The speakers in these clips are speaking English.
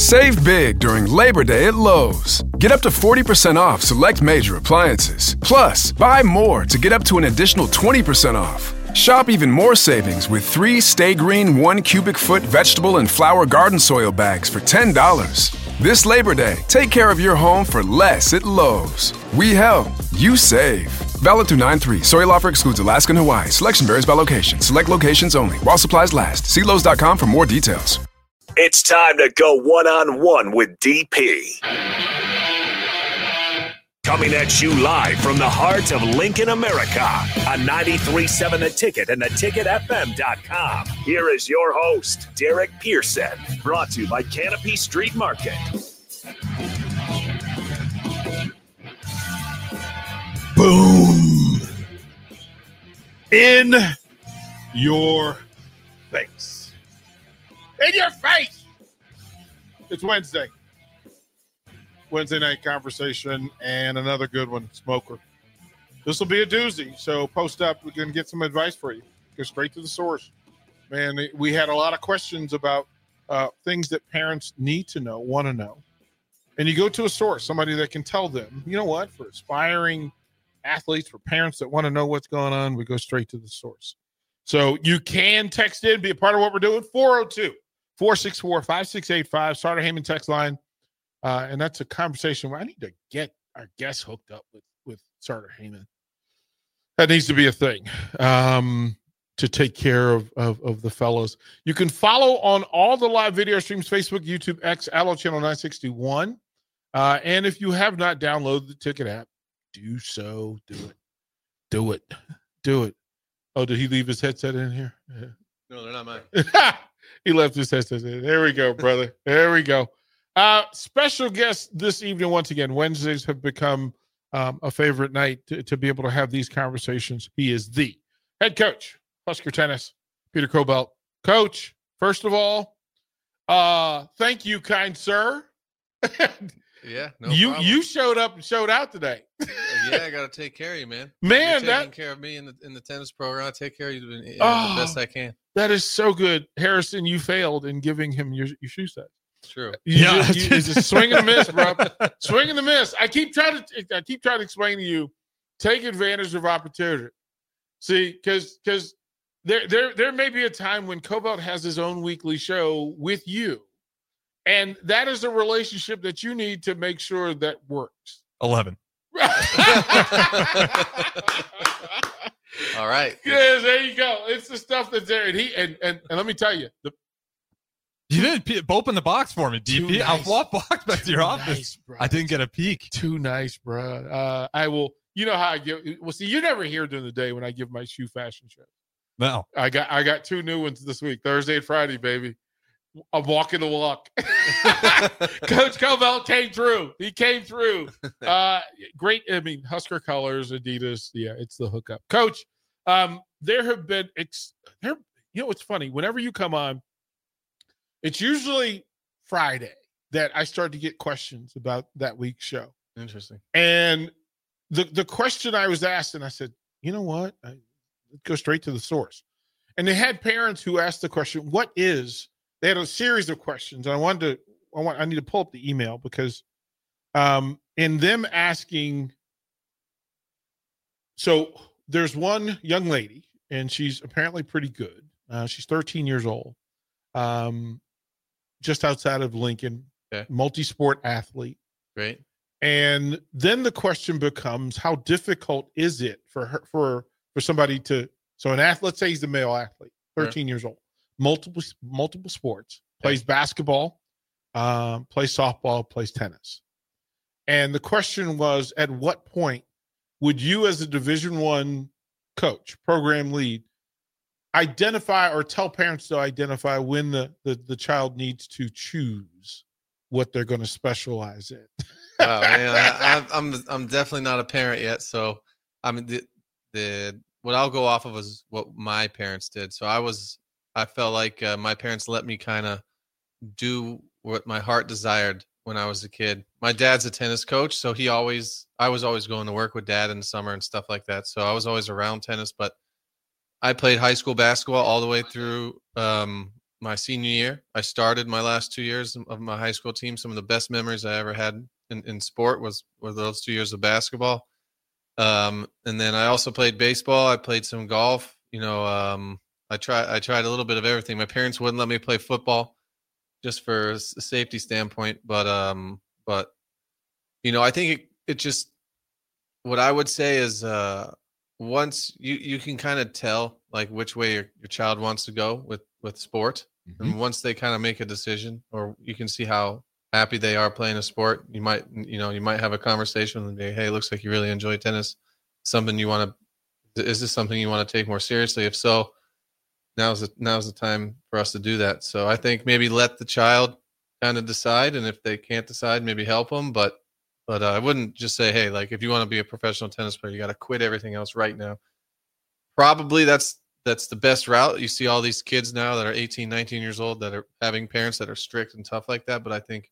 Save big during Labor Day at Lowe's. Get up to 40% off select major appliances. Plus, buy more to get up to an additional 20% off. Shop even more savings with 3 Stay Green 1 cubic foot vegetable and flower garden soil bags for $10. This Labor Day, take care of your home for less at Lowe's. We help, you save. Valid through 9/3. Soil offer excludes Alaska and Hawaii. Selection varies by location. Select locations only. While supplies last. See Lowe's.com for more details. It's time to go one-on-one with DP. Coming at you live from the heart of Lincoln, America, on 93.7 The Ticket and theticketfm.com. Here is your host, Derek Pearson, brought to you by Canopy Street Market. Boom. In your face. In your face. It's Wednesday. Wednesday night conversation and another good one, Smoker. This will be a doozy, so post up. We're going to get some advice for you. Go straight to the source. Man, we had a lot of questions about things that parents need to know, want to know. And you go to a source, somebody that can tell them, you know what, for aspiring athletes, for parents that want to know what's going on, we go straight to the source. So you can text in, be a part of what we're doing, 402-464-5685, Sartor Hamann text line. And that's a conversation where I need to get our guests hooked up with Sartor Hamann. That needs to be a thing to take care of the fellows. You can follow on all the live video streams, Facebook, YouTube, X, Allo Channel 961. And if you have not downloaded the Ticket app, do so. Do it. Oh, did he leave his headset in here? Yeah. No, they're not mine. He left his headset in. There we go, brother. There we go. Special guest this evening. Once again, Wednesdays have become a favorite night to be able to have these conversations. He is the head coach, Husker Tennis, Peter Cobelt. Coach, first of all, thank you, kind sir. Yeah, you showed up and showed out today. Yeah, I got to take care of you, man. Man, you're taking care of me in the tennis program. I take care of you the best I can. That is so good, Harrison. You failed in giving him your shoe set. True. You just swing and miss, bro. Swing and miss. I keep trying to explain to you. Take advantage of opportunity. See, because there may be a time when Cobalt has his own weekly show with you. And that is a relationship that you need to make sure that works. 11. All right. Yes, there you go. It's the stuff that's there. And let me tell you. You didn't open the box for me, DP. Nice. I'll walk back to your office. Nice, bro. I didn't get a peek. Too nice, bro. I will. You know how I give. Well, see, you're never here during the day when I give my shoe fashion show. No. I got 2 new ones this week, Thursday and Friday, baby. I'm walking the walk. Coach Cobelt came through. He came through. Great. I mean, Husker colors, Adidas. Yeah, it's the hookup. Coach, there have been you know, it's funny. Whenever you come on, it's usually Friday that I start to get questions about that week's show. Interesting. And the question I was asked, and I said, you know what? Let's go straight to the source. And they had parents who asked the question, they had a series of questions. And I need to pull up the email because in them asking, so there's one young lady and she's apparently pretty good. She's 13 years old, just outside of Lincoln, okay. Multi-sport athlete. Great. And then the question becomes, how difficult is it for her, for somebody to, so an athlete, let's say he's a male athlete, 13 years old, multiple sports, plays basketball, plays softball, plays tennis. And the question was, at what point would you as a Division I coach, program lead, identify or tell parents to identify when the child needs to choose what they're going to specialize in? Wow, man, I'm definitely not a parent yet, so I mean what I'll go off of is what my parents did. So I felt like my parents let me kind of do what my heart desired when I was a kid. My dad's a tennis coach, so I was always going to work with dad in the summer and stuff like that. So I was always around tennis, but I played high school basketball all the way through my senior year. I started my last 2 years of my high school team. Some of the best memories I ever had in sport were those 2 years of basketball. And then I also played baseball. I played some golf. I tried a little bit of everything. My parents wouldn't let me play football just for a safety standpoint. But I think it just, what I would say is, once you can kind of tell like which way your child wants to go with sport. Mm-hmm. And once they kind of make a decision, or you can see how happy they are playing a sport, you might have a conversation with them. Hey, it looks like you really enjoy tennis. Is this something you want to take more seriously? If so, now's the time for us to do that. So I think maybe let the child kind of decide, and if they can't decide, maybe help them. But I wouldn't just say, hey, like if you want to be a professional tennis player, you got to quit everything else right now. Probably that's the best route. You see all these kids now that are 18, 19 years old that are having parents that are strict and tough like that. But I think,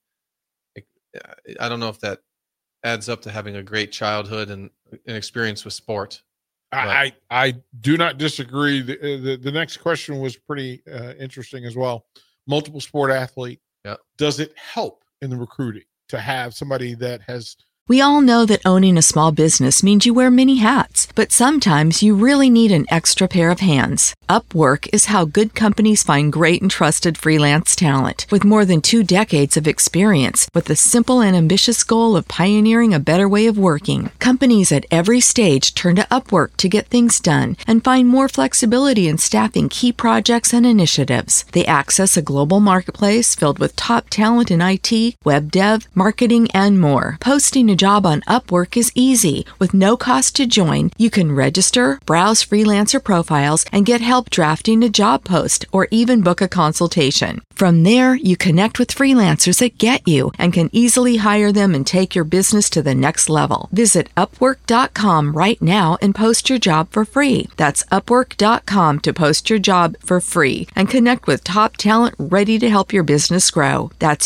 I don't know if that adds up to having a great childhood and an experience with sport. I do not disagree. The next question was pretty interesting as well. Multiple sport athlete. Yeah. Does it help in the recruiting to have somebody that has... We all know that owning a small business means you wear many hats, but sometimes you really need an extra pair of hands. Upwork is how good companies find great and trusted freelance talent. With more than 2 decades of experience, with the simple and ambitious goal of pioneering a better way of working, companies at every stage turn to Upwork to get things done and find more flexibility in staffing key projects and initiatives. They access a global marketplace filled with top talent in IT, web dev, marketing, and more. Posting a job on Upwork is easy. With no cost to join, you can register, browse freelancer profiles, and get help drafting a job post or even book a consultation. From there, you connect with freelancers that get you and can easily hire them and take your business to the next level. Visit Upwork.com right now and post your job for free. That's Upwork.com to post your job for free and connect with top talent ready to help your business grow. That's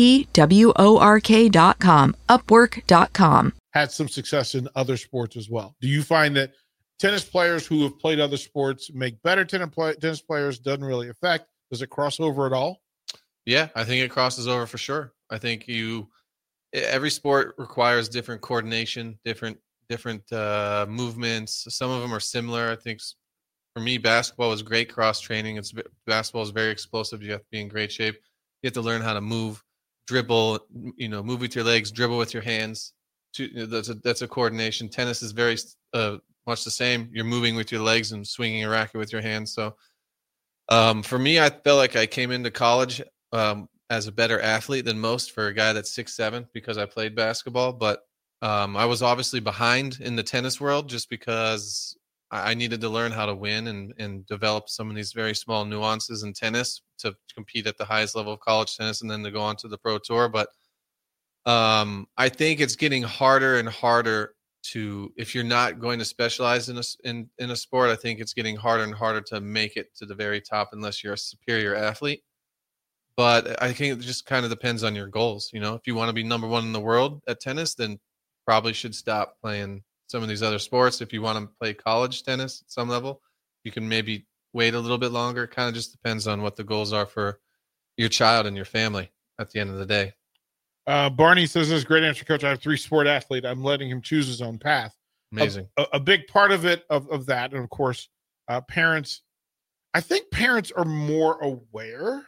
UPWORK.com. Upwork.com. Had some success in other sports as well. Do you find that tennis players who have played other sports make better tennis players? Doesn't really affect. Does it cross over at all? Yeah, I think it crosses over for sure. I think every sport requires different coordination, different movements. Some of them are similar. I think for me, basketball was great cross training. Basketball is very explosive. You have to be in great shape. You have to learn how to move, dribble, move with your legs, dribble with your hands. That's a coordination. Tennis is very much the same. You're moving with your legs and swinging a racket with your hands. So for me, I felt like I came into college as a better athlete than most for a guy that's 6'7", because I played basketball. But I was obviously behind in the tennis world just because I needed to learn how to win and develop some of these very small nuances in tennis to compete at the highest level of college tennis and then to go on to the pro tour. But I think it's getting harder and harder if you're not going to specialize in a sport. I think it's getting harder and harder to make it to the very top unless you're a superior athlete. But I think it just kind of depends on your goals. If you want to be number one in the world at tennis, then probably should stop playing some of these other sports. If you want to play college tennis at some level, you can maybe wait a little bit longer. It kind of just depends on what the goals are for your child and your family at the end of the day. Barney says, this is a great answer, Coach. I have 3 sport athlete. I'm letting him choose his own path. Amazing. A big part of it, of that, and of course, parents. I think parents are more aware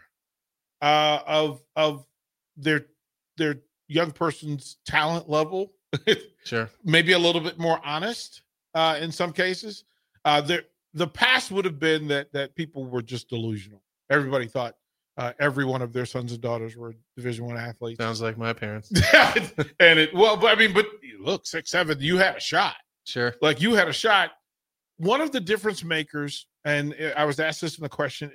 of their young person's talent level. Sure. Maybe a little bit more honest in some cases. The past would have been that people were just delusional. Everybody thought every one of their sons and daughters were Division I athletes. Sounds like my parents. But look, 6'7", you had a shot. Sure. Like you had a shot. One of the difference makers, and I was asked this in the question,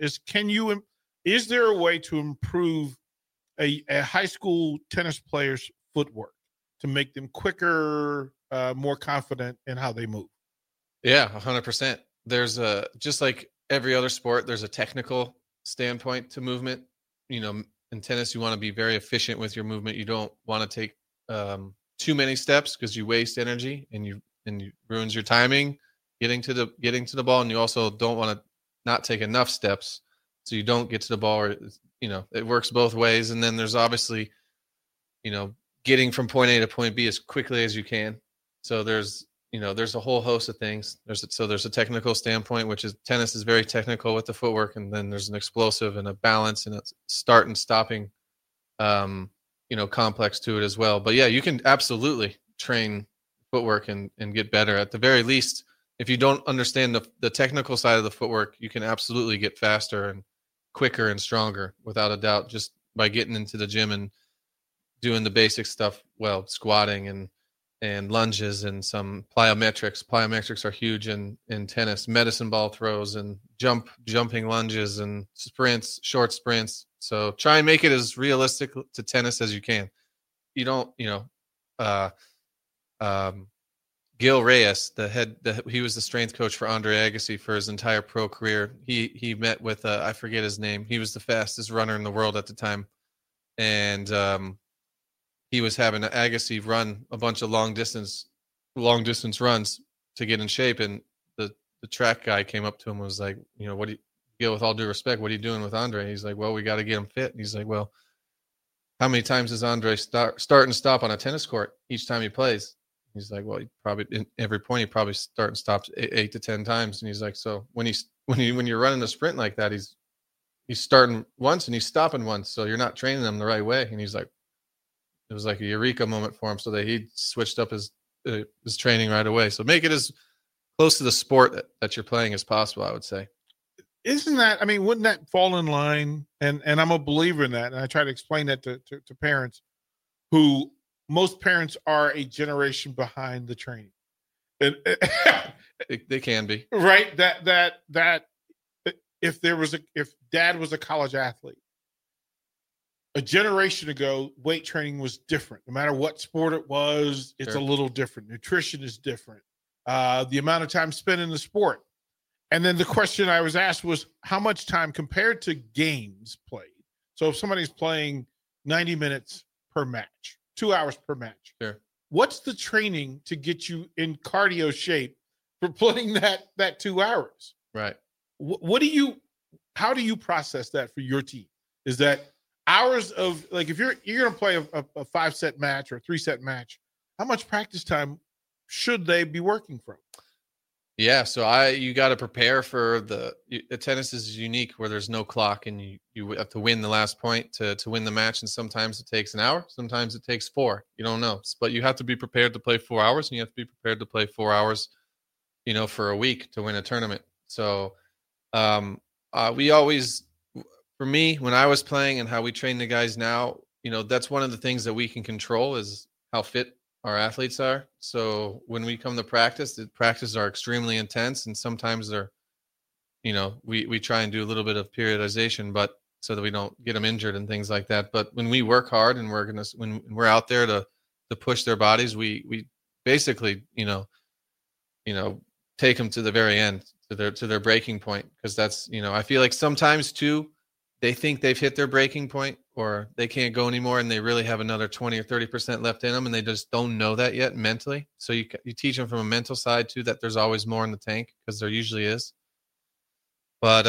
is there a way to improve a high school tennis player's footwork to make them quicker, more confident in how they move? Yeah, 100%. There's just like every other sport, there's a technical standpoint to movement. In tennis, you want to be very efficient with your movement. You don't want to take too many steps because you waste energy and you ruins your timing getting to the ball, and you also don't want to not take enough steps so you don't get to the ball, or it works both ways. And then there's obviously getting from point A to point B as quickly as you can. So there's a whole host of things. There's a technical standpoint, which is tennis is very technical with the footwork, and then there's an explosive and a balance and a start and stopping complex to it as well. But yeah, you can absolutely train footwork and get better. At the very least, if you don't understand the technical side of the footwork, you can absolutely get faster and quicker and stronger without a doubt, just by getting into the gym and doing the basic stuff well, squatting and lunges and some plyometrics. Plyometrics are huge in tennis, medicine ball throws and jumping lunges and sprints, short sprints. So try and make it as realistic to tennis as you can. You don't, Gil Reyes, he was the strength coach for Andre Agassi for his entire pro career. He met with, I forget his name. He was the fastest runner in the world at the time. And, he was having Agassi run a bunch of long distance runs to get in shape. And the track guy came up to him and was like, Gil, with all due respect, what are you doing with Andre? He's like, well, we got to get him fit. And he's like, well, how many times does Andre start and stop on a tennis court each time he plays? He's like, well, he probably in every point he probably start and stops 8 to 10 times. And he's like, so when you're running a sprint like that, he's starting once and he's stopping once, so you're not training them the right way. And he's like, it was like a eureka moment for him, so that he switched up his training right away. So make it as close to the sport that you're playing as possible, I would say. Isn't that, wouldn't that fall in line? And I'm a believer in that. And I try to explain that to parents who, most parents are a generation behind the training. And they can be. Right. That if dad was a college athlete, a generation ago, weight training was different. No matter what sport it was, it's a little different. Nutrition is different. The amount of time spent in the sport. And then the question I was asked was, how much time compared to games played? So if somebody's playing 90 minutes per match, 2 hours per match, what's the training to get you in cardio shape for playing that 2 hours? Right. How do you process that for your team? Is that hours of, like, if you're going to play a 5-set match or a 3-set match, how much practice time should they be working from? Yeah, so you got to prepare for the tennis is unique where there's no clock, and you have to win the last point to win the match. And sometimes it takes an hour, sometimes it takes 4. You don't know, but you have to be prepared to play 4 hours, and you have to be prepared to play 4 hours, for a week to win a tournament. So we always, for me, when I was playing and how we train the guys now, that's one of the things that we can control is how fit our athletes are. So when we come to practice, the practices are extremely intense, and sometimes they're, we try and do a little bit of periodization, but so that we don't get them injured and things like that. But when we work hard and when we're out there to push their bodies, we basically, take them to the very end, to their breaking point. Because that's, I feel like sometimes too, they think they've hit their breaking point or they can't go anymore, and they really have another 20 or 30% left in them, and they just don't know that yet mentally. So you teach them from a mental side too, that there's always more in the tank, because there usually is. But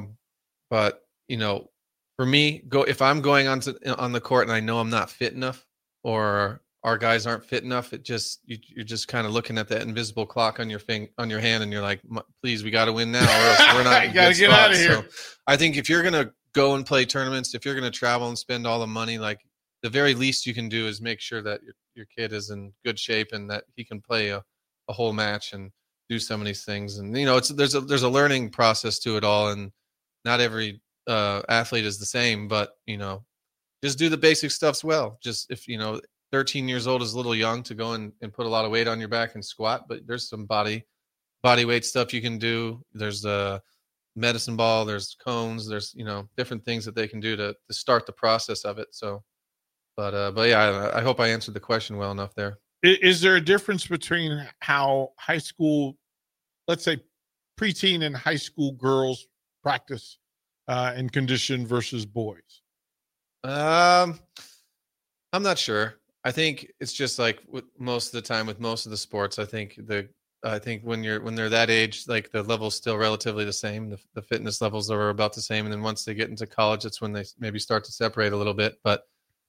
for me, if I'm going on the court and I know I'm not fit enough, or our guys aren't fit enough, you're just kind of looking at that invisible clock on your hand, and you're like, please, we got to win now, or else we're not. Got to get out of here. So I think if you're gonna go and play tournaments, if you're going to travel and spend all the money, like, the very least you can do is make sure that your kid is in good shape and that he can play a whole match and do some of these things. And, there's a learning process to it all. And not every athlete is the same, but, just do the basic stuffs well. Just if, 13 years old is a little young to go and put a lot of weight on your back and squat, but there's some body weight stuff you can do. There's medicine ball, there's cones, there's different things that they can do to start the process of it. So but yeah, I hope I answered the question well enough there. Is there a difference between how high school, let's say preteen and high school girls practice and condition versus boys? I'm not sure. I think it's just like most of the time with most of the sports, I think the I think when they're that age, like the level's still relatively the same. The fitness levels are about the same, and then once they get into college, that's when they maybe start to separate a little bit. But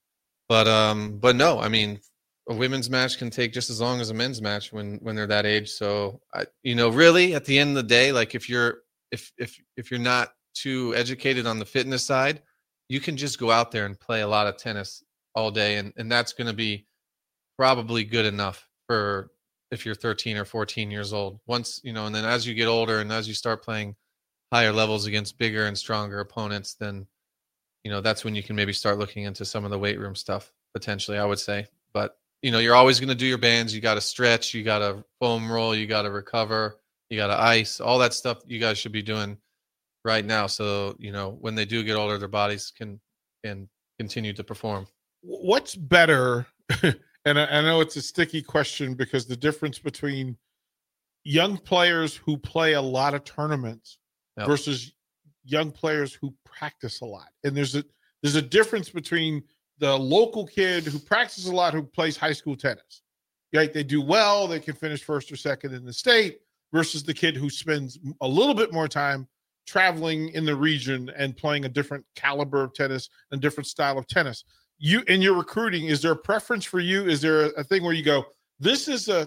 no, I mean, a women's match can take just as long as a men's match when they're that age. So really, at the end of the day, like if you're not too educated on the fitness side, you can just go out there and play a lot of tennis all day, and that's going to be probably good enough for if you're 13 or 14 years old. Once, and then as you get older and as you start playing higher levels against bigger and stronger opponents, then, that's when you can maybe start looking into some of the weight room stuff, potentially, I would say. But, you're always going to do your bands. You got to stretch, you got to foam roll, you got to recover, you got to ice, all that stuff you guys should be doing right now. So, when they do get older, their bodies can continue to perform. What's better? And I know it's a sticky question because the difference between young players who play a lot of tournaments versus young players who practice a lot. And there's a difference between the local kid who practices a lot, who plays high school tennis. Right? They do well, they can finish first or second in the state, versus the kid who spends a little bit more time traveling in the region and playing a different caliber of tennis and different style of tennis. You in your recruiting, is there a preference for you? Is there a thing where you go, this is an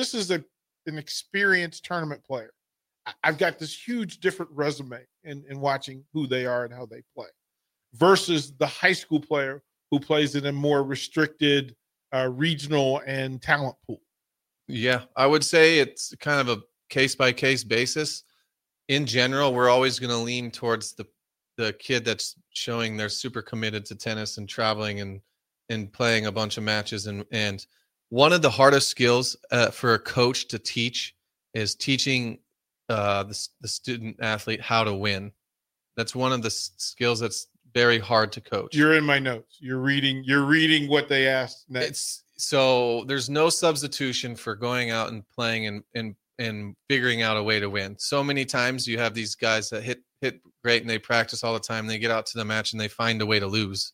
experienced tournament player. I've got this huge different resume in watching who they are and how they play, versus the high school player who plays in a more restricted regional and talent pool? Yeah, I would say it's kind of a case-by-case basis. In general, we're always going to lean towards the kid that's showing they're super committed to tennis and traveling and playing a bunch of matches. And one of the hardest skills for a coach to teach is teaching the student athlete how to win. That's one of the skills that's very hard to coach. You're in my notes. You're reading what they asked next. So there's no substitution for going out and playing and figuring out a way to win. So many times you have these guys that hit great and they practice all the time. They get out to the match and they find a way to lose.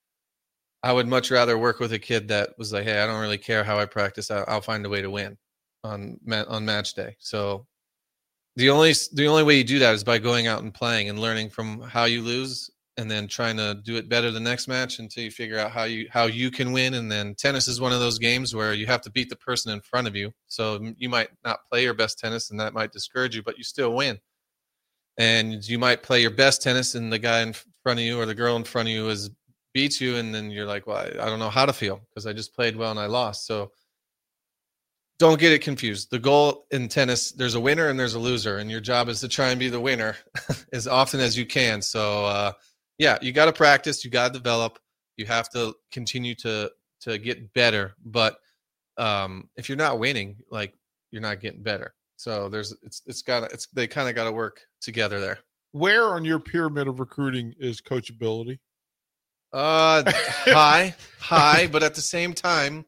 I would much rather work with a kid that was like, hey, I don't really care how I practice. I'll find a way to win on match day. So the only way you do that is by going out and playing and learning from how you lose, and then trying to do it better the next match until you figure out how you can win. And then tennis is one of those games where you have to beat the person in front of you. So you might not play your best tennis and that might discourage you, but you still win. And you might play your best tennis and the guy in front of you or the girl in front of you beats you, and then you're like, well, I don't know how to feel because I just played well and I lost. So don't get it confused. The goal in tennis, there's a winner and there's a loser, and your job is to try and be the winner as often as you can. So you got to practice, you got to develop, you have to continue to get better. But if you're not winning, like, you're not getting better. So they kind of got to work together there. Where on your pyramid of recruiting is coachability? High, but at the same time,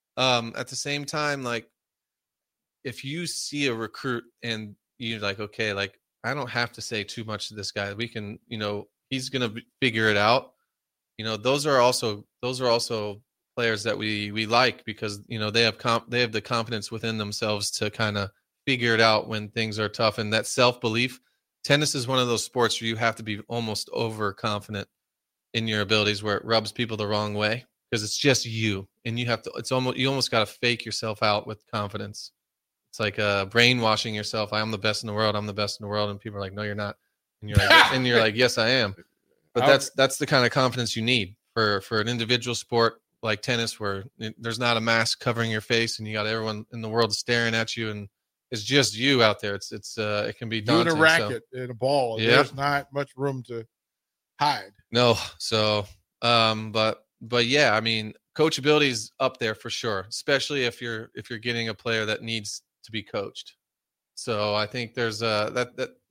like, if you see a recruit and you're like, okay, like, I don't have to say too much to this guy. We can, he's going to figure it out. Those are also players that we like because, they have the confidence within themselves to kind of figure it out when things are tough. And that self-belief, tennis is one of those sports where you have to be almost overconfident in your abilities, where it rubs people the wrong way because it's just you, and you almost got to fake yourself out with confidence. It's like brainwashing yourself. I'm the best in the world. I'm the best in the world. And people are like, no, you're not. And you're like, yes, I am. But that's the kind of confidence you need for an individual sport like tennis, where there's not a mask covering your face and you got everyone in the world staring at you, and it's just you out there. It can be daunting. Doing a racket and a ball. Yeah. There's not much room to hide. No. So, but yeah, I mean, coachability is up there for sure, especially if you're getting a player that needs to be coached. So I think there's there's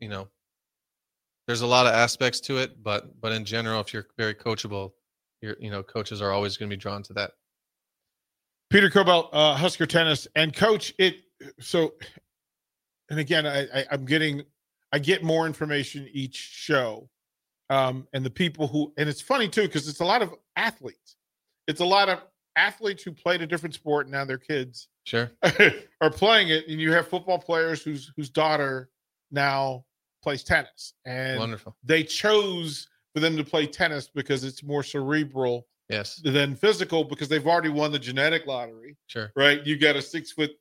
a lot of aspects to it, but in general, if you're very coachable, coaches are always going to be drawn to that. Peter Koebelt, Husker Tennis, and coach it. So, and again, I get more information each show. And the people and it's funny too, because it's a lot of athletes. It's a lot of athletes who played a different sport, now they're kids, Sure. are playing it, and you have football players whose daughter now plays tennis, and Wonderful. they chose for them to play tennis because it's more cerebral Yes. than physical, because they've already won the genetic lottery, Sure. right? You got a 6'3",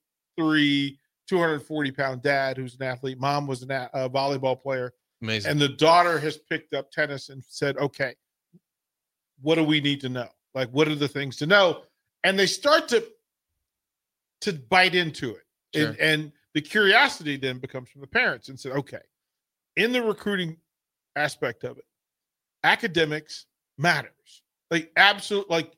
240-pound dad who's an athlete. Mom was a volleyball player. Amazing. And the daughter has picked up tennis and said, okay, what do we need to know? Like, what are the things to know? And they start to bite into it. Sure. And the curiosity then becomes from the parents and said, okay, in the recruiting aspect of it, academics matters. Like, absolutely. Like,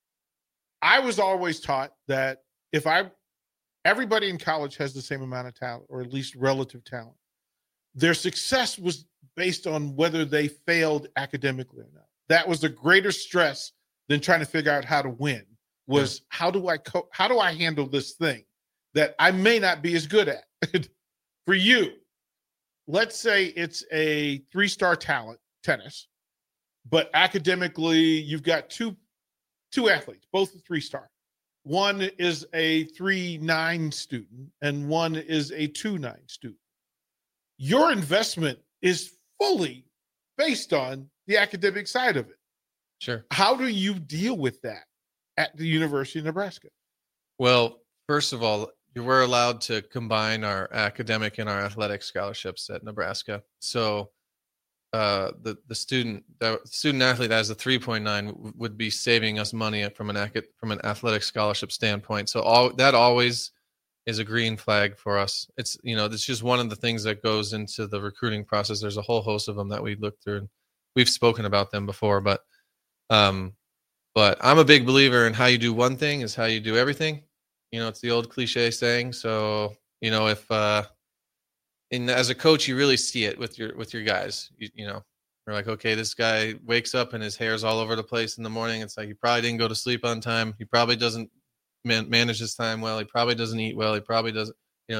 I was always taught that everybody in college has the same amount of talent, or at least relative talent. Their success was based on whether they failed academically or not. That was the greater stress than trying to figure out how to win. Was how do I handle this thing that I may not be as good at? For you, let's say it's a 3-star talent, tennis, but academically you've got two athletes, both a 3-star. One is a 3.9 student and one is a 2.9 student. Your investment is fully based on the academic side of it. Sure. How do you deal with that at the University of Nebraska? Well, first of all, you were allowed to combine our academic and our athletic scholarships at Nebraska. So the student athlete that has a 3.9 would be saving us money from an athletic scholarship standpoint. So that always is a green flag for us. It's just one of the things that goes into the recruiting process. There's a whole host of them that we look through, and we've spoken about them before. But I'm a big believer in how you do one thing is how you do everything. It's the old cliche saying. So if as a coach, you really see it with your guys. You're like, okay, this guy wakes up and his hair's all over the place in the morning. It's like he probably didn't go to sleep on time. He probably doesn't manage his time well. He probably doesn't eat well. He probably doesn't,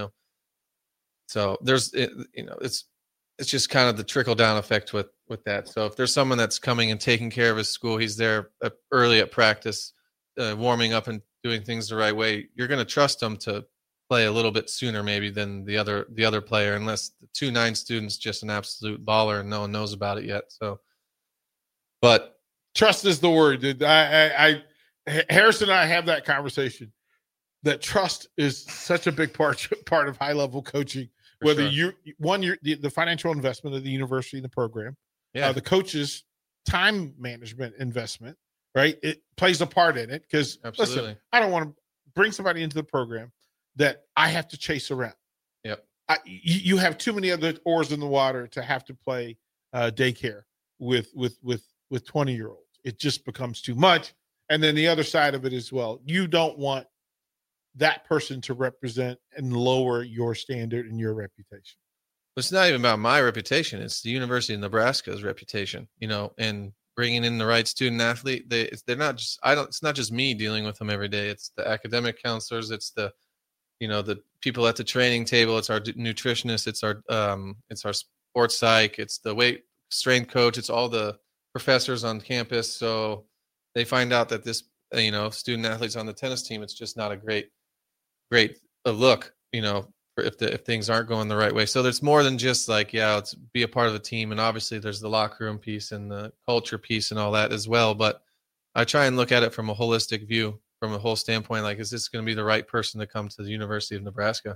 So there's, it's just kind of the trickle down effect with that. So if there's someone that's coming and taking care of his school, he's there early at practice, warming up and doing things the right way, you're going to trust him to play a little bit sooner maybe than the other player, unless the 2.9 student's just an absolute baller and no one knows about it yet. So, but trust is the word. Harrison and I have that conversation, that trust is such a big part of high level coaching. Whether you're the financial investment of the university and the program, the coach's time management investment, right? It plays a part in it, because listen, I don't want to bring somebody into the program that I have to chase around. Yep. You have too many other oars in the water to have to play daycare with 20-year-olds. It just becomes too much. And then the other side of it as well, you don't want that person to represent and lower your standard and your reputation. It's not even about my reputation. It's the University of Nebraska's reputation, and bringing in the right student athlete. They're not just, it's not just me dealing with them every day. It's the academic counselors. It's the people at the training table. It's our nutritionists. It's our sports psych. It's the weight strength coach. It's all the professors on campus. So they find out that this, student athletes on the tennis team, it's just not a great look, if things aren't going the right way. So there's more than just like, let's be a part of the team. And obviously there's the locker room piece and the culture piece and all that as well. But I try and look at it from a holistic view, from a whole standpoint. Like, is this going to be the right person to come to the University of Nebraska?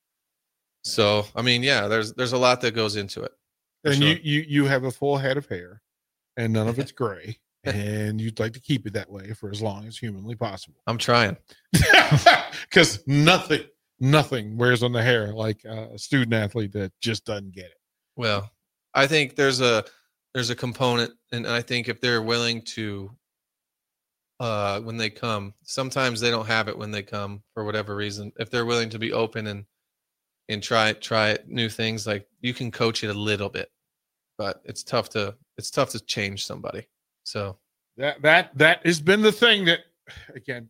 So, there's a lot that goes into it. And sure. you have a full head of hair and none of it's gray. And you'd like to keep it that way for as long as humanly possible. I'm trying. Because nothing wears on the hair like a student athlete that just doesn't get it. Well, I think there's a component, and I think if they're willing to, when they come, sometimes they don't have it when they come for whatever reason. If they're willing to be open and try new things, like, you can coach it a little bit, but it's tough to change somebody. So that has been the thing that, again,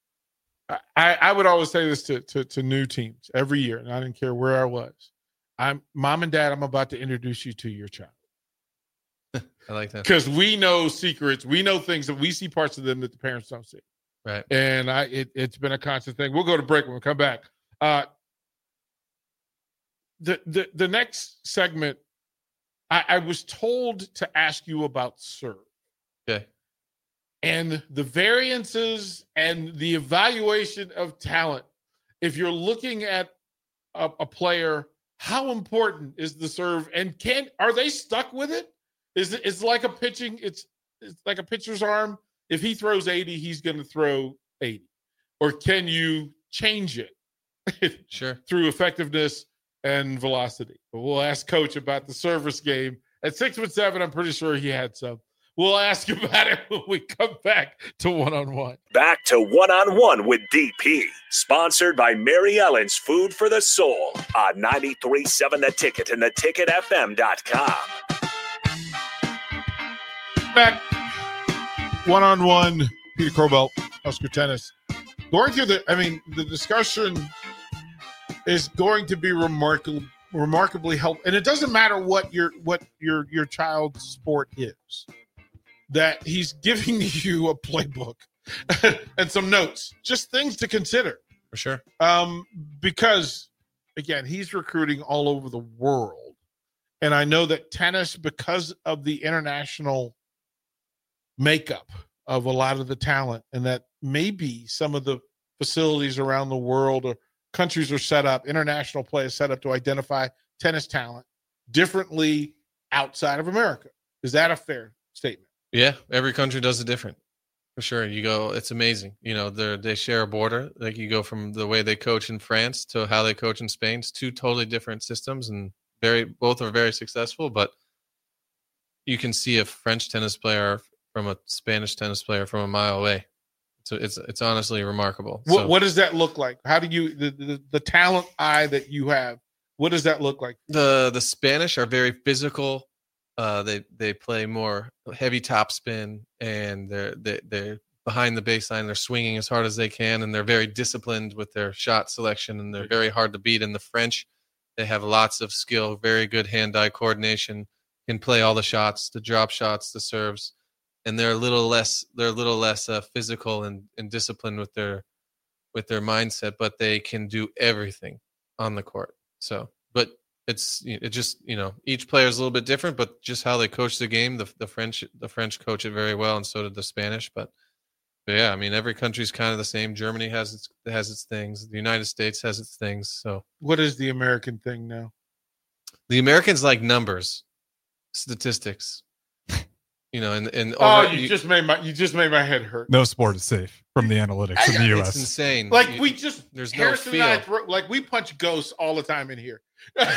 I would always say this to new teams every year, and I didn't care where I was. I'm mom and dad, I'm about to introduce you to your child. I like that. Because we know secrets. We know things that we see parts of them that the parents don't see. Right. And it's been a constant thing. We'll go to break when we come back. The next segment, I was told to ask you about serve. Okay. And the variances and the evaluation of talent. If you're looking at a player, how important is the serve? And are they stuck with it? It's like a pitching, it's like a pitcher's arm. If he throws 80, he's going to throw 80. Or can you change it? Sure. Through effectiveness and velocity. But we'll ask Coach about the service game. At 6'7", I'm pretty sure he had some. We'll ask about it when we come back to One-on-One. Back to One-on-One with DP, sponsored by Mary Ellen's Food for the Soul on 93.7 The Ticket and theticketfm.com. Back. One-on-one, Peter Crowbelt, Husker Tennis. Going through the discussion is going to be remarkably helpful. And it doesn't matter what your child's sport is. That he's giving you a playbook and some notes, just things to consider. For sure. Because, again, he's recruiting all over the world. And I know that tennis, because of the international makeup of a lot of the talent, and that maybe some of the facilities around the world or countries are set up, international play is set up to identify tennis talent differently outside of America. Is that a fair statement? Yeah, every country does it different. For sure. You go, it's amazing. They share a border. Like you go from the way they coach in France to how they coach in Spain. It's two totally different systems, and both are very successful, but you can see a French tennis player from a Spanish tennis player from a mile away. So it's honestly remarkable. What does that look like? How do you the talent eye that you have? What does that look like? The Spanish are very physical. They play more heavy topspin, and they're behind the baseline. They're swinging as hard as they can, and they're very disciplined with their shot selection, and they're very hard to beat. In the French, they have lots of skill, very good hand-eye coordination, can play all the shots, the drop shots, the serves, and they're a little less physical and disciplined with their mindset, but they can do everything on the court. So, but each player is a little bit different, but just how they coach the game, the French coach it very well, and so did the Spanish. But yeah, I mean, every country's kind of the same. Germany has its things. The United States has its things. So what is the American thing now? The Americans like numbers, statistics. You just made my head hurt. No sport is safe from the analytics in the U.S. It's insane. Like there's Harrison no and feel. we punch ghosts all the time in here.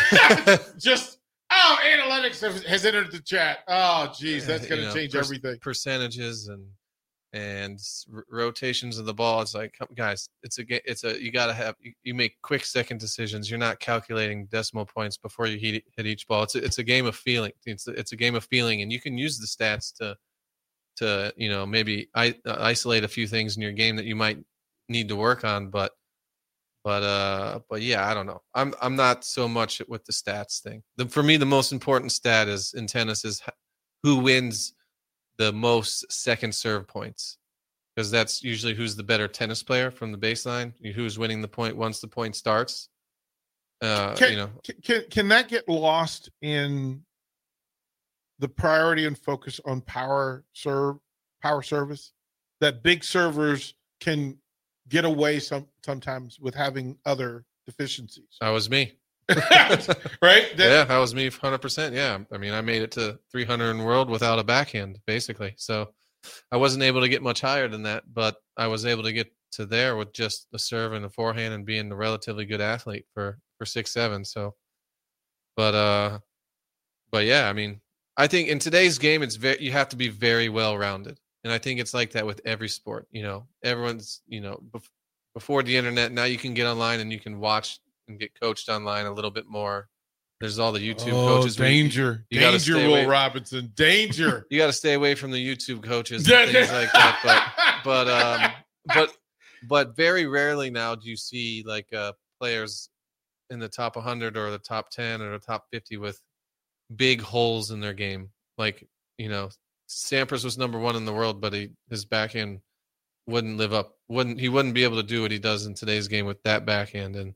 Analytics has entered the chat. Oh, geez, that's going to change everything. Percentages and rotations of the ball. It's like, guys, you got to have, you make quick second decisions. You're not calculating decimal points before you hit each ball. It's a game of feeling. It's a game of feeling, and you can use the stats to maybe isolate a few things in your game that you might need to work on. But yeah, I don't know. I'm not so much with the stats thing. For me, the most important stat in tennis is who wins the most second serve points, because that's usually who's the better tennis player from the baseline, who's winning the point once the point starts. Can that get lost in the priority and focus on power service? That big servers can get away sometimes with having other deficiencies. That was me. Right? That was me 100%. Yeah. I mean, I made it to 300 in world without a backhand, basically. So I wasn't able to get much higher than that, but I was able to get to there with just the serve and the forehand and being a relatively good athlete for 6'7". So, but yeah, I mean, I think in today's game, you have to be very well-rounded. And I think it's like that with every sport. Everyone's, before the internet, now you can get online and you can watch and get coached online a little bit more. There's all the YouTube coaches. Danger. Danger, Will Robinson. Danger. You got to stay away from the YouTube coaches and things like that. But very rarely now do you see like players in the top 100 or the top 10 or the top 50 with big holes in their game. Sampras was number 1 in the world, but his backhand wouldn't live up wouldn't be able to do what he does in today's game with that backhand. And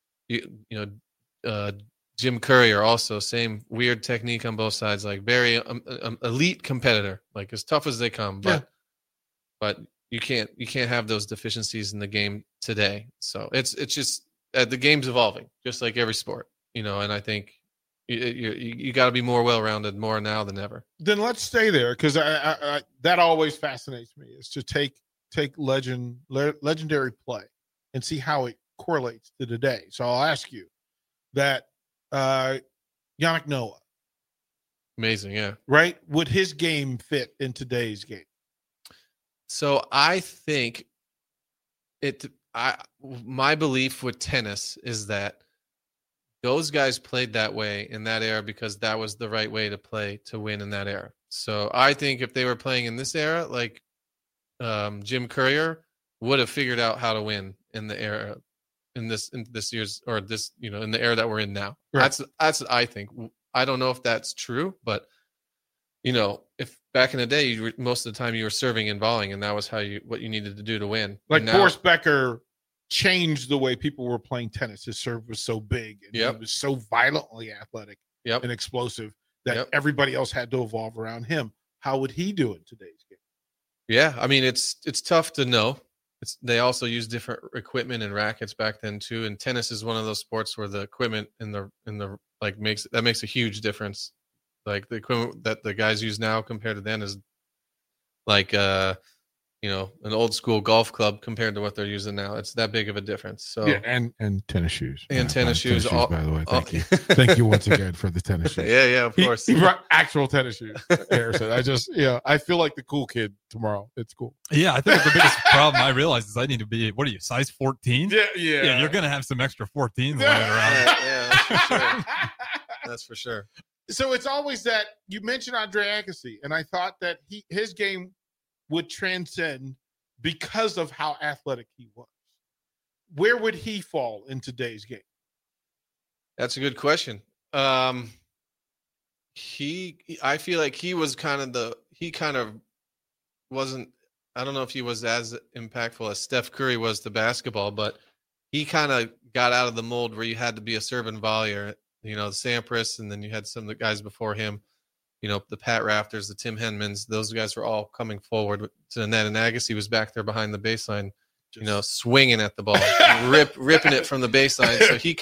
Jim Courier also same weird technique on both sides, like very elite competitor, like as tough as they come. But you can't have those deficiencies in the game today. So it's just the game's evolving, just like every sport, and I think you got to be more well-rounded more now than ever. Then let's stay there, because I that always fascinates me, is to take legendary play and see how it correlates to today. So I'll ask you that Yannick Noah. Amazing, yeah. Right? Would his game fit in today's game? So I think my belief with tennis is that those guys played that way in that era because that was the right way to play to win in that era. So I think if they were playing in this era, like Jim Courier would have figured out how to win in the era, in this year's, or this, in the era that we're in now. Right. That's what I think. I don't know if that's true, but if back in the day, most of the time you were serving and volleying, and that was what you needed to do to win. Like Boris Becker changed the way people were playing tennis. His serve was so big, and he was so violently athletic and explosive that everybody else had to evolve around him. How would he do in today's game? Yeah, I mean, it's tough to know. They also use different equipment and rackets back then too, and tennis is one of those sports where the equipment in the makes a huge difference. Like the equipment that the guys use now compared to then is like an old school golf club compared to what they're using now. It's that big of a difference. So and tennis shoes. And tennis shoes, by the way. Thank you. Thank you once again for the tennis shoes. Yeah, of course. He brought actual tennis shoes, Harrison. I feel like the cool kid tomorrow. It's cool. Yeah, I think the biggest problem I realized is I need to be, what are you, size 14? Yeah. Yeah, you're going to have some extra 14s lying around. Yeah, that's for sure. That's for sure. So it's always that you mentioned Andre Agassi, and I thought that his game would transcend because of how athletic he was. Where would he fall in today's game? That's a good question. I feel like he kind of wasn't, I don't know if he was as impactful as Steph Curry was to basketball, but he kind of got out of the mold where you had to be a serve and volleyer. Sampras, and then you had some of the guys before him, the Pat Rafters, the Tim Henmans, those guys were all coming forward to the net, and Agassi was back there behind the baseline, swinging at the ball, ripping it from the baseline. So he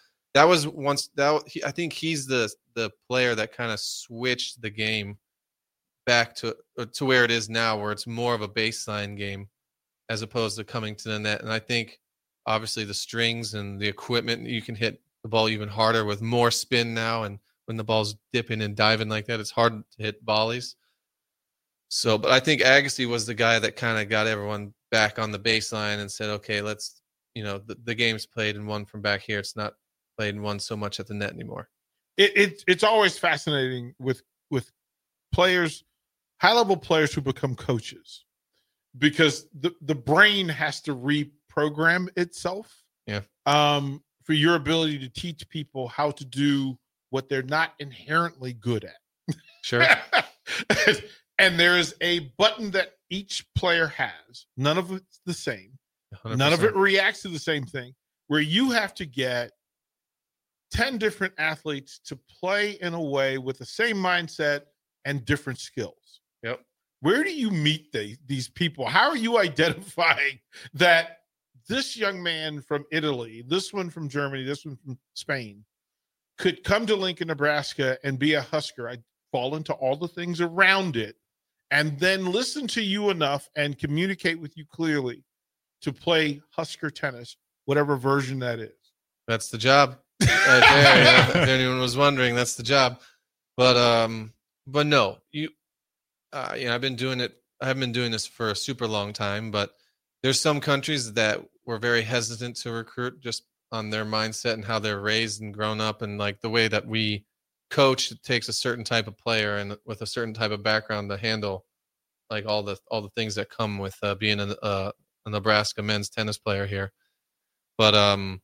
I think he's the player that kind of switched the game back to where it is now, where it's more of a baseline game as opposed to coming to the net. And I think obviously the strings and the equipment, you can hit the ball even harder with more spin now, and when the ball's dipping and diving like that, it's hard to hit volleys. So, but I think Agassi was the guy that kind of got everyone back on the baseline and said, okay, let's, the game's played and won from back here. It's not played and won so much at the net anymore. It's always fascinating with players, high-level players who become coaches, because the brain has to reprogram itself. Yeah. For your ability to teach people how to do what they're not inherently good at. Sure. And there is a button that each player has. None of it's the same. 100%. None of it reacts to the same thing, where you have to get 10 different athletes to play in a way with the same mindset and different skills. Yep. Where do you meet these people? How are you identifying that this young man from Italy, this one from Germany, this one from Spain, could come to Lincoln, Nebraska and be a Husker? I'd fall into all the things around it and then listen to you enough and communicate with you clearly to play Husker tennis, whatever version that is. That's the job right there. If anyone was wondering, that's the job. But no, I've been doing it. I haven't been doing this for a super long time, but there's some countries that were very hesitant to recruit just on their mindset and how they're raised and grown up, and like the way that we coach, it takes a certain type of player and with a certain type of background to handle like all the things that come with being a Nebraska men's tennis player here. But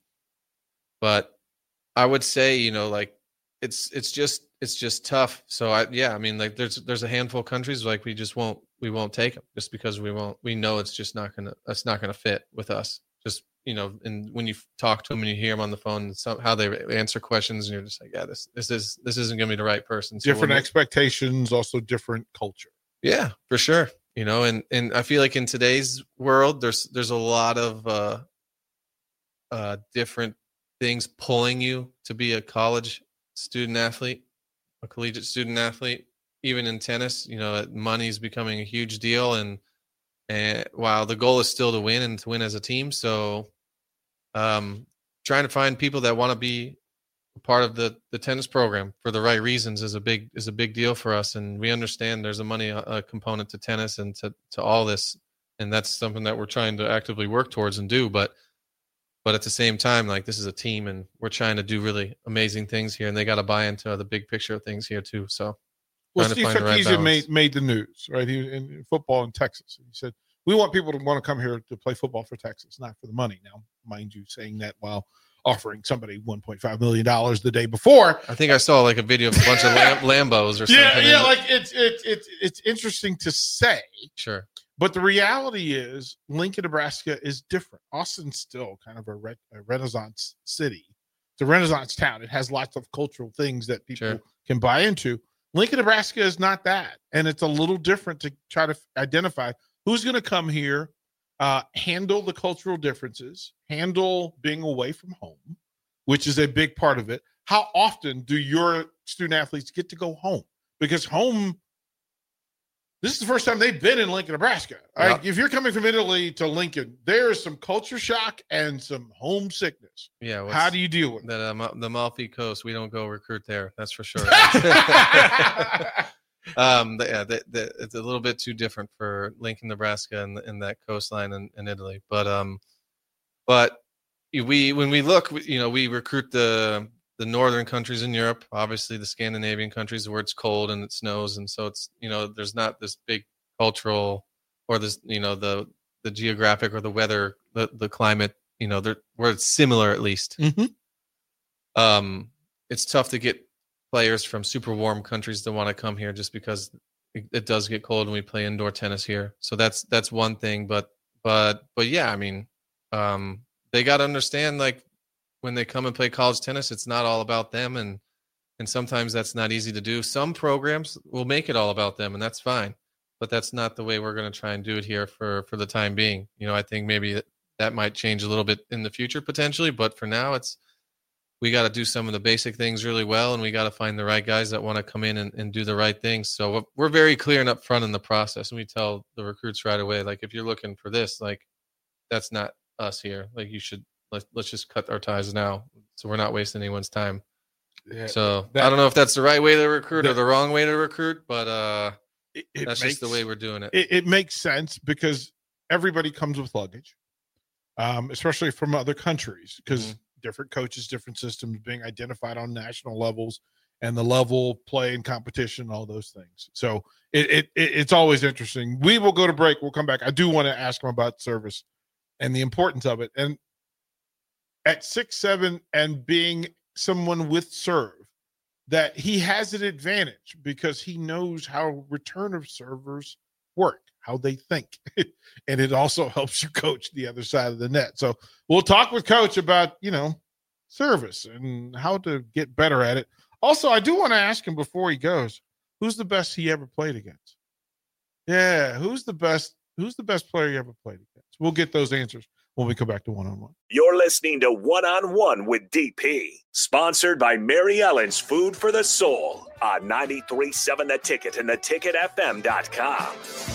I would say, it's just tough. So there's a handful of countries like we just won't we won't take them just because we know it's just not gonna fit with us. Just, and when you talk to them and you hear them on the phone, how they answer questions, and you're just like, yeah, this isn't gonna be the right person. So different expectations, also different culture. Yeah, for sure. And I feel like in today's world, there's a lot of different things pulling you to be a college student athlete, a collegiate student athlete. Even in tennis, money is becoming a huge deal, and while the goal is still to win and to win as a team, so trying to find people that want to be a part of the tennis program for the right reasons is a big deal for us, and we understand there's a money component to tennis and to all this, and that's something that we're trying to actively work towards and do, but at the same time, like, this is a team, and we're trying to do really amazing things here, and they got to buy into the big picture of things here too. So, well, Steve Sarkisian made the news, right? He was in football in Texas. He said, we want people to want to come here to play football for Texas, not for the money. Now, mind you, saying that while offering somebody $1.5 million the day before. I think I saw like a video of a bunch of Lambos or something. Yeah, like it's interesting to say. Sure. But the reality is Lincoln, Nebraska is different. Austin's still kind of a Renaissance city. It's a Renaissance town. It has lots of cultural things that people can buy into. Lincoln, Nebraska is not that. And it's a little different to try to identify who's going to come here, handle the cultural differences, handle being away from home, which is a big part of it. How often do your student athletes get to go home? Because home, this is the first time they've been in Lincoln, Nebraska. Yep. Right? If you're coming from Italy to Lincoln, there's some culture shock and some homesickness. Yeah. How do you deal with that? The Amalfi Coast, we don't go recruit there. That's for sure. It's a little bit too different for Lincoln, Nebraska, and that coastline in Italy. But when we look, we recruit the northern countries in Europe, obviously the Scandinavian countries where it's cold and it snows, and so it's there's not this big cultural or this the geographic or the weather, the climate, where it's similar at least. Mm-hmm. It's tough to get players from super warm countries to want to come here just because it does get cold when we play indoor tennis here. So that's one thing, but yeah, I mean, they got to understand, like, when they come and play college tennis, it's not all about them, and sometimes that's not easy to do. Some programs will make it all about them, and that's fine, but that's not the way we're going to try and do it here for the time being. I think maybe that might change a little bit in the future potentially, but for now, we got to do some of the basic things really well, and we got to find the right guys that want to come in and do the right things. So we're very clear and upfront in the process, and we tell the recruits right away, like, if you're looking for this, like, that's not us here. Like, you should. Let's just cut our ties now, so we're not wasting anyone's time. Yeah, so I don't know if that's the right way to recruit or the wrong way to recruit, but that's just the way we're doing it. It makes sense because everybody comes with luggage, especially from other countries, because different coaches, different systems being identified on national levels, and the level play and competition, all those things. So it's always interesting. We will go to break. We'll come back. I do want to ask him about service and the importance of it. And at 6'7" and being someone with serve, that he has an advantage because he knows how return of servers work, how they think. And it also helps you coach the other side of the net. So we'll talk with Coach about, service and how to get better at it. Also, I do want to ask him before he goes, who's the best he ever played against? Yeah, who's the best player you ever played against? We'll get those answers when we come back to One-on-One. You're listening to One-on-One with DP, sponsored by Mary Ellen's Food for the Soul on 93.7 The Ticket and theticketfm.com.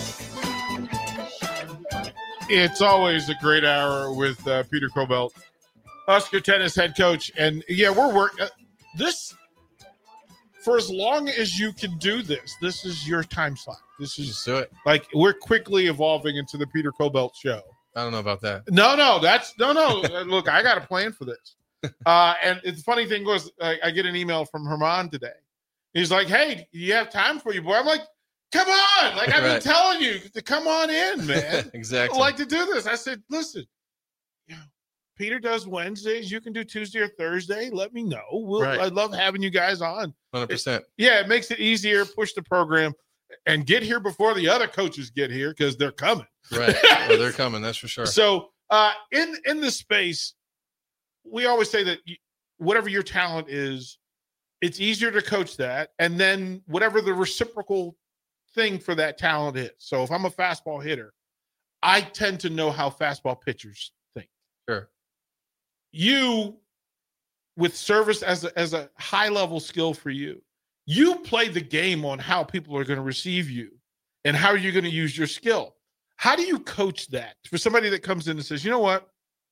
It's always a great hour with Peter Cobelt, Husker tennis head coach. And, yeah, we're working this for as long as you can do this. This is your time slot. This is just do it. Like, we're quickly evolving into the Peter Cobelt show. I don't know about that. No. Look, I got a plan for this. And the funny thing was, I get an email from Herman today. He's like, "Hey, do you have time for you, boy?" I'm like, "Come on!" Like, I've been telling you to come on in, man. Exactly. I'd like to do this. I said, "Listen, Peter does Wednesdays. You can do Tuesday or Thursday. Let me know. I'd love having you guys on. 100%. It makes it easier. Push the program. and get here before the other coaches get here because they're coming. Right. Well, they're coming. That's for sure. So in this space, we always say that whatever your talent is, it's easier to coach that. And then whatever the reciprocal thing for that talent is. So if I'm a fastball hitter, I tend to know how fastball pitchers think. Sure. You, with service as a high-level skill for you, you play the game on how people are going to receive you and how you're going to use your skill. How do you coach that for somebody that comes in and says, you know what,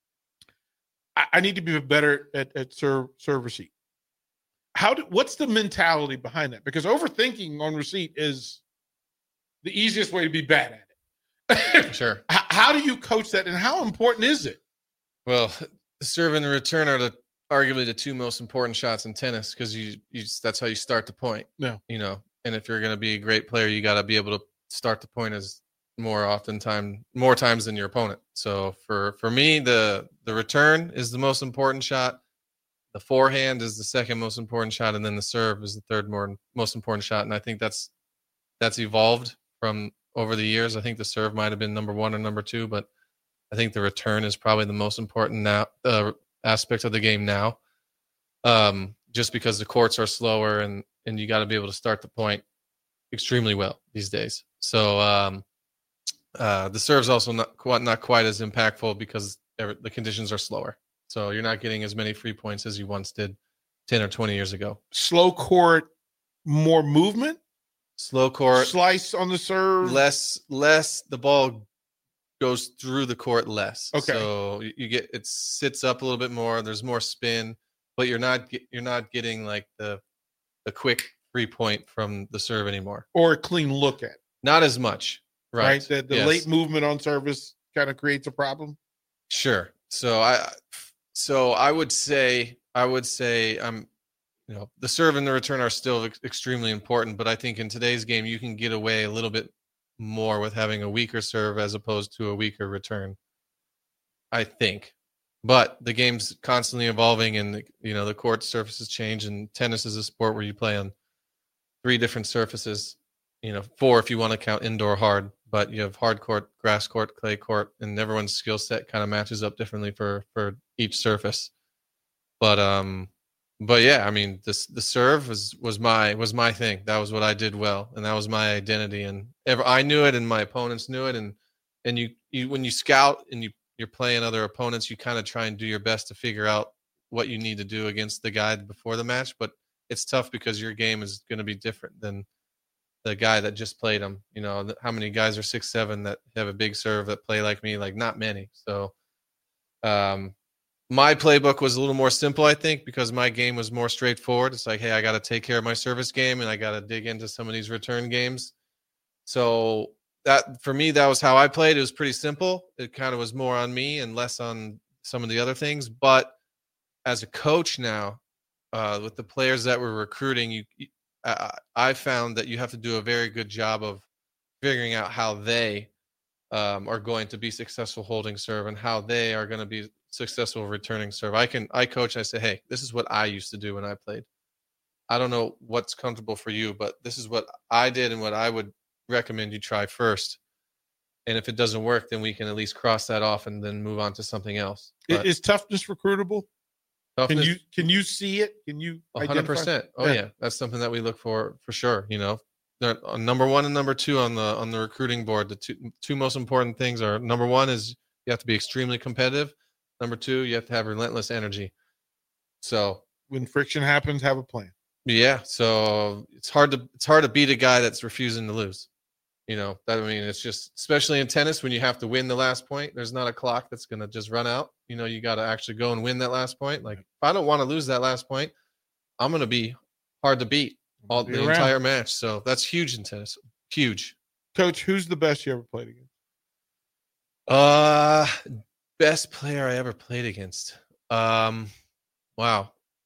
I need to be better at serve receipt? What's the mentality behind that? Because overthinking on receipt is the easiest way to be bad at it. Sure. How do you coach that, and how important is it? Well, the serve and the return are arguably the two most important shots in tennis, because that's how you start the point. Yeah. And if you're going to be a great player, you got to be able to start the point more times than your opponent. So for me, the return is the most important shot. The forehand is the second most important shot, and then the serve is the third most important shot. And I think that's evolved from over the years. I think the serve might have been number 1 or number 2, but I think the return is probably the most important now aspect of the game now. Just because the courts are slower and you got to be able to start the point extremely well these days. So the serve's also not quite as impactful because the conditions are slower. So you're not getting as many free points as you once did 10 or 20 years ago. Slow court, more movement? Slow court. Slice on the serve? Less. The ball goes through the court less. Okay. So it sits up a little bit more. There's more spin, but you're not getting like the quick 3-point from the serve anymore. Or a clean look at. Not as much. Right. The yes. Late movement on service kind of creates a problem. Sure. So I would say the serve and the return are still extremely important, but I think in today's game you can get away a little bit more with having a weaker serve as opposed to a weaker return, I think. But the game's constantly evolving, and the court surfaces change, and tennis is a sport where you play on 3 different surfaces, 4 if you want to count indoor hard, but you have hard court, grass court, clay court, and everyone's skill set kind of matches up differently for each surface. But yeah, I mean, the serve was my thing. That was what I did well, and that was my identity. And I knew it, and my opponents knew it. And you when you scout and you're playing other opponents, you kind of try and do your best to figure out what you need to do against the guy before the match. But it's tough because your game is going to be different than the guy that just played him. How many guys are 6'7" that have a big serve that play like me? Like, not many. So my playbook was a little more simple, I think, because my game was more straightforward. It's like, hey, I got to take care of my service game, and I got to dig into some of these return games. So that, for me, that was how I played. It was pretty simple. It kind of was more on me and less on some of the other things. But as a coach now, with the players that we're recruiting, I found that you have to do a very good job of figuring out how they are going to be successful holding serve and how they are going to be successful returning serve. I coach, I say, hey, this is what I used to do when I played. I don't know what's comfortable for you, but this is what I did and what I would recommend you try first. And if it doesn't work, then we can at least cross that off and then move on to something else. But is toughness recruitable? Toughness, can you see it? Can you 100%? Oh yeah, that's something that we look for sure. They're number 1 and number 2 on the recruiting board. The two most important things are, number 1 is you have to be extremely competitive. Number 2, you have to have relentless energy. So when friction happens, have a plan. Yeah. So it's hard to beat a guy that's refusing to lose. It's just, especially in tennis, when you have to win the last point, there's not a clock that's going to just run out. You got to actually go and win that last point. Like, if I don't want to lose that last point, I'm going to be hard to beat the entire match. So that's huge in tennis. Huge. Coach, who's the best you ever played against? Best player I ever played against. Wow.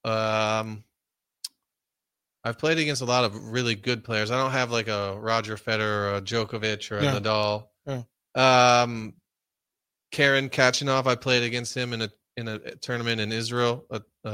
I've played against a lot of really good players. I don't have like a Roger Federer or a Djokovic or a Nadal. Yeah. Karen Khachanov, I played against him in a tournament in Israel.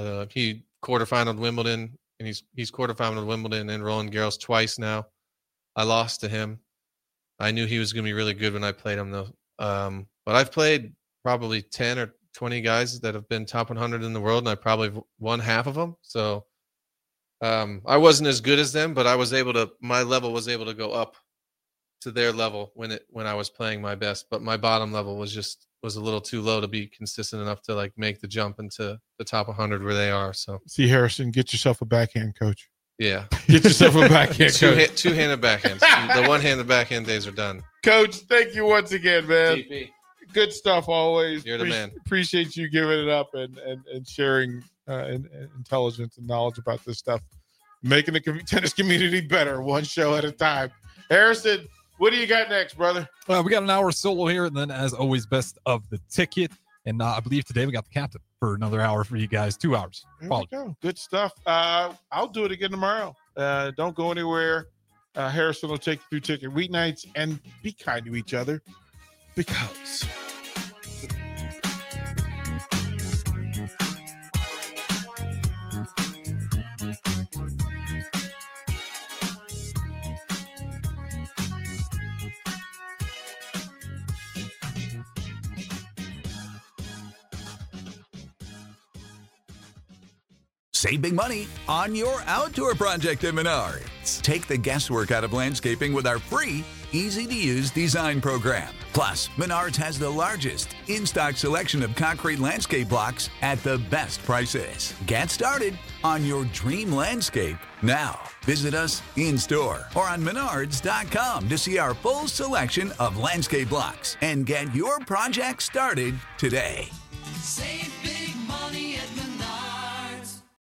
He quarterfinaled Wimbledon, and he's quarterfinaled Wimbledon and Roland Garros twice now. I lost to him. I knew he was going to be really good when I played him, though. But I've played probably 10 or 20 guys that have been top 100 in the world, and I probably won half of them. So I wasn't as good as them, but my level was able to go up to their level when I was playing my best. But my bottom level was a little too low to be consistent enough to like make the jump into the top 100 where they are. So see, Harrison, get yourself a backhand, coach. Yeah. Get yourself a backhand, coach. Two-handed backhands. The one-handed backhand days are done. Coach, thank you once again, man. TP. Good stuff always. You're the man. Appreciate you giving it up and sharing intelligence and knowledge about this stuff. Making the tennis community better, one show at a time. Harrison, what do you got next, brother? We got an hour solo here, and then, as always, best of the ticket. And I believe today we got the captain for another hour for you guys, 2 hours. There we go. Good stuff. I'll do it again tomorrow. Don't go anywhere. Harrison will take you through ticket weeknights, and be kind to each other because... Save big money on your outdoor project at Menards. Take the guesswork out of landscaping with our free, easy-to-use design program. Plus, Menards has the largest in-stock selection of concrete landscape blocks at the best prices. Get started on your dream landscape now. Visit us in-store or on Menards.com to see our full selection of landscape blocks and get your project started today. Save